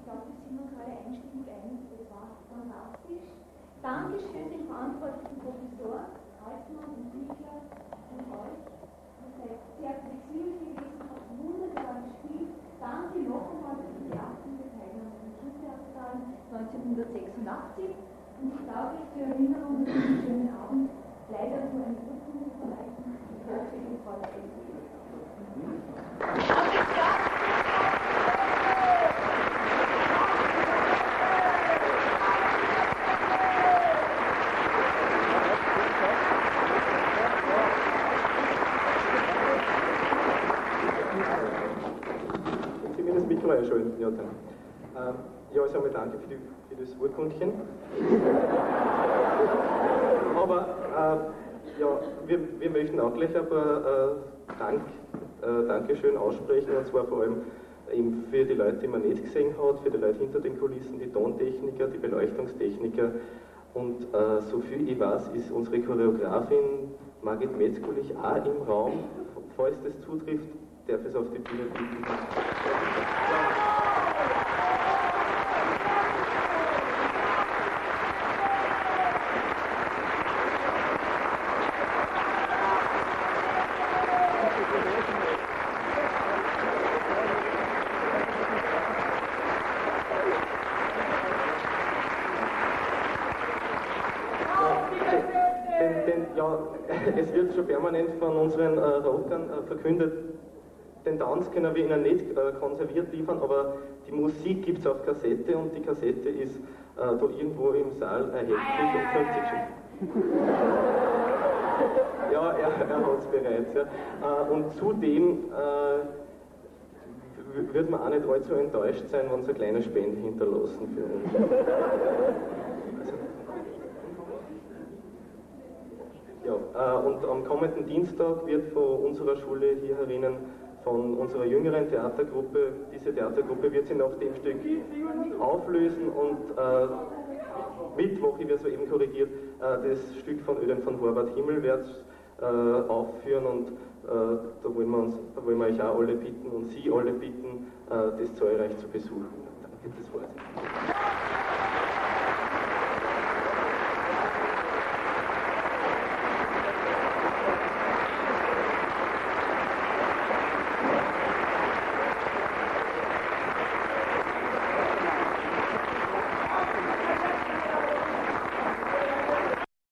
glaube, das sind wir gerade einstimmig einig, das war fantastisch. Dankeschön den verantwortlichen Professor, Altmann und Niklas und euch. Ihr seid sehr flexibel gewesen, habt wunderbar gespielt. Danke noch einmal für die aktive Teilnahme am Schultheatersaal 1986. Und ich darf euch zur Erinnerung an diesen schönen Abend leider nur eine Urkunde verleiten. Ich hoffe, ihr freut euch. Zumindest Mikro schon. Ja, dann. Ja, also einmal danke für das Urkundchen. Aber ja, wir möchten auch gleich ein paar Dankeschön aussprechen, und zwar vor allem eben für die Leute, die man nicht gesehen hat, für die Leute hinter den Kulissen, die Tontechniker, die Beleuchtungstechniker. Und so viel ich weiß, ist unsere Choreografin Margit Metzgulich auch im Raum. Falls das zutrifft, darf es auf die Bühne bieten. Ja, es wird schon permanent von unseren Rockern verkündet, den Tanz können wir ihnen nicht konserviert liefern, aber die Musik gibt es auf Kassette und die Kassette ist da irgendwo im Saal erhältlich und 50 Ja, er hat es bereits. Ja. Und zudem wird man auch nicht allzu enttäuscht sein, wenn sie eine kleine Spende hinterlassen für uns. Ja, und am kommenden Dienstag wird von unserer Schule hier herinnen, von unserer jüngeren Theatergruppe, diese Theatergruppe wird sich nach dem Stück auflösen und Mittwoch, ich werde so eben korrigiert, das Stück von Ödem von Horvath Himmelwärts aufführen, und da wollen wir euch auch alle bitten und Sie alle bitten, das zahlreich zu besuchen. Danke, das war's.